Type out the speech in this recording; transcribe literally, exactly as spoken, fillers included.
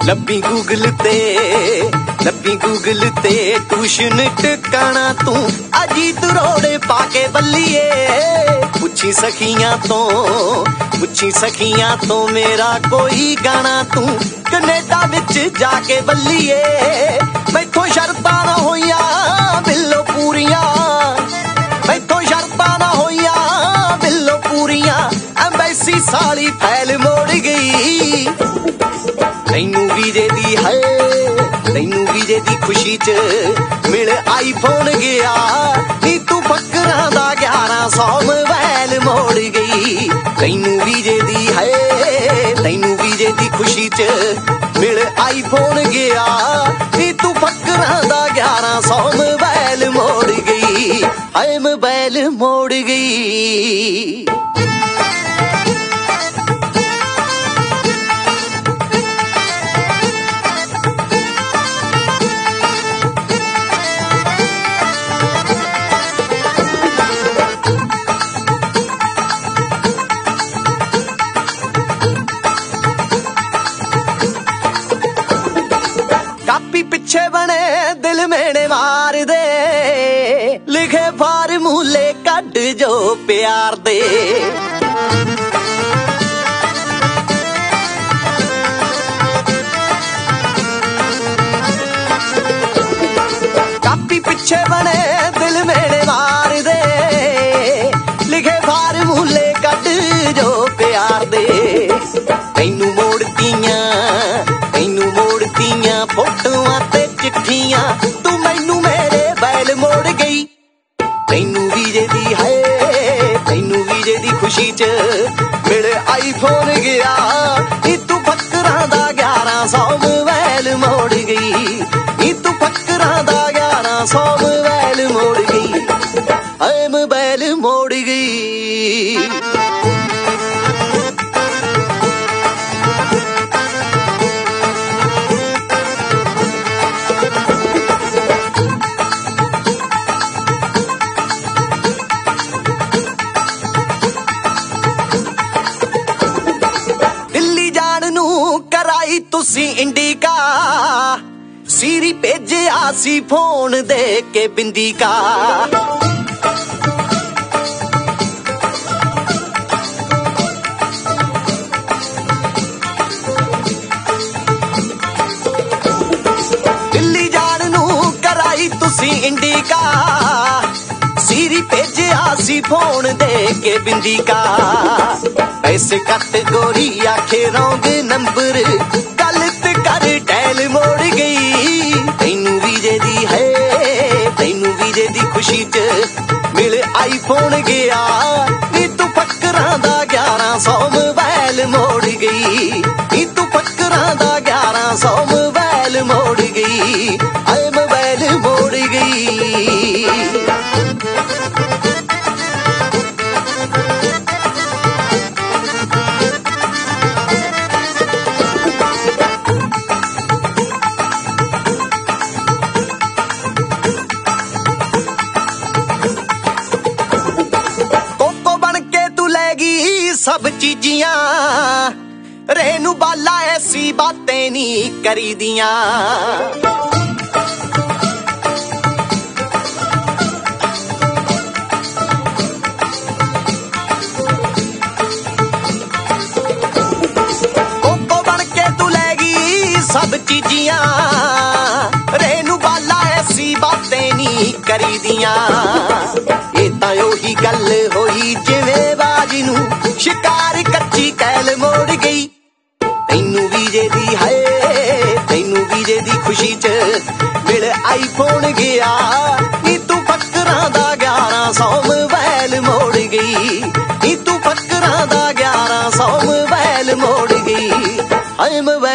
ਲੱਭੀ ਗੂਗਲ ਤੇ ਲੱਭੀ ਗੂਗਲ ਤੇ ਟਿਊਸ਼ਨ ਟਿਕਾਣਾ ਤੂੰ ਅਜੀਤ ਰੋੜੇ ਪਾ ਕੇ ਬੱਲੀਏ ਪੁੱਛੀ ਸਖੀਆਂ ਤੋਂ ਪੁੱਛੀ ਸਖੀਆਂ ਤੋਂ ਮੇਰਾ ਕੋਈ ਗਾਣਾ ਤੂੰ ਕੈਨੇਡਾ ਵਿੱਚ ਜਾ ਕੇ ਬੱਲੀਏ ਮੈਥੋਂ ਸ਼ਰਤਾਂ ਨਾ ਹੋਈਆਂ ਬਿੱਲੋ ਪੂਰੀਆਂ ਮੈਥੋਂ ਸ਼ਰਤਾਂ ਨਾ ਹੋਈਆਂ ਬਿੱਲੋ ਪੂਰੀਆਂ ਐਮਬੈਸੀ ਸਾਲੀ ਫੈਲ ਮੋੜ ਗਈ ਤੈਨੂੰ ਵੀਰੇ ਦੀ ਹੈ ਤੈਨੂੰ ਵੀਰੇ ਦੀ ਖੁਸ਼ੀ ਚ ਮਿਲ ਆਈਫੋਨ ਗਿਆ ਨੀ ਤੂੰ ਫਕਰਾਂ ਦਾ ਗਿਆਰਾਂ ਸੌ ਮੋਬਾਈਲ ਮੋੜ ਗਈ ਤੈਨੂੰ ਵੀਰੇ ਦੀ ਹੈ ਤੈਨੂੰ ਵੀਰੇ ਦੀ ਖੁਸ਼ੀ ਚ ਮਿਲ ਆਈਫੋਨ ਗਿਆ ਨੀ ਤੂੰ ਫਕਰਾਂ ਦਾ ਗਿਆਰਾਂ ਸੌ ਮੋਬਾਈਲ ਮੋੜ ਗਈ ਹਾਏ ਮੋਬਾਈਲ ਮੋੜ ਗਈ ਕਾਪੀ ਪਿੱਛੇ ਬਣੇ ਦਿਲ ਮੇਣੇ ਮਾਰਦੇ ਲਿਖੇ ਫਾਰਮੂਲੇ ਕੱਢ ਜੋ ਪਿਆਰ ਦੇ ਕਾਪੀ ਪਿੱਛੇ ਬਣੇ ਦਿਲ ਮੇਣੇ ਮਾਰਦੇ ਲਿਖੇ ਫਾਰਮੂਲੇ ਕੱਢ ਜੋ ਪਿਆਰ ਦੇ ਤੈਨੂੰ ਮੋੜਤੀਆਂ ਤੈਨੂੰ ਮੋੜਤੀਆਂ ਫੋਟੋਆਂ ਤੇ ਚਿੱਠੀਆਂ ਤੂੰ ਮੈਨੂੰ ਮੇਰੇ ਬੈਲ ਮੋੜ ਗਈ ਤੈਨੂੰ ਵੀਰੇ ਦੀ ਹੈ ਤੈਨੂੰ ਵੀਰੇ ਦੀ ਖੁਸ਼ੀ ਚ ਮਿਲ ਆਈਫੋਨ ਗਿਆ ਨੀ ਤੂੰ ਫਕਰਾਂ ਦਾ ਗਿਆਰਾਂ ਸੌ ਮੋਬਾਈਲ ਮੋੜ ਗਈ ਨੀ ਤੂੰ ਫਕਰਾਂ ਦਾ ਗਿਆਰਾਂ ਸੌ ਮੋਬਾਈਲ ਮੋੜ ਗਈ ਹਾਏ ਮੋਬਾਈਲ ਮੋੜ ਗਈ ਤੁਸੀਂ ਇੰਡੀਕਾ ਸੀਰੀ ਭੇਜਿਆ ਸੀ ਫੋਨ ਦੇ ਕੇ ਬਿੰਦੀਕਾ ਦਿੱਲੀ ਜਾਣ ਨੂੰ ਕਰਾਈ ਤੁਸੀਂ ਇੰਡੀਕਾ ਸੀਰੀ ਭੇਜਿਆ ਸੀ ਫੋਨ ਦੇ ਕੇ ਬਿੰਦੀਕਾ ਪੈਸੇ ਕੱਟ ਗੋਰੀ ਆਖੇ ਰੌਂਗ ਨੰਬਰ ਗਲਤ ਕਰ ਟੈਲ ਮੋੜ ਗਈ ਤੈਨੂੰ ਵੀਰੇ ਦੀ ਹੈ ਤੈਨੂੰ ਵੀਰੇ ਦੀ ਖੁਸ਼ੀ ਚ ਮਿਲ ਆਈਫੋਨ ਗਿਆ ਨੀ ਤੂੰ ਫਕਰਾਂ ਦਾ ਗਿਆਰਾਂ ਸੌ ਮੋਬਾਈਲ ਮੋੜ ਗਈ ਨੀ ਤੂੰ ਫਕਰਾਂ ਦਾ ਗਿਆਰਾਂ ਸੌ ਮੋਬਾਈਲ ਮੋੜ ਗਈ ਹਾਏ ਮੋਬਾਈਲ ਮੋੜ ਗਈ सब चीजियां रेनू बाला ऐसी बातें नहीं करी दियां कोको बन के तू लेगी सब चीजियां रेनू बाला ऐसी बातें नहीं करी दियां ये तां ओही गल होई जिवें बाजी नू शिकार कच्ची कैल मोड़ गई तैनू वीरे दी है तैनू वीरे दी खुशी च मिल आईफोन गया नी तू फकरां दा ग्यारह सौ मोबाइल मोड़ गई नी तू फकरां दा ग्यारह सौ मोबाइल मोड़ गई हाय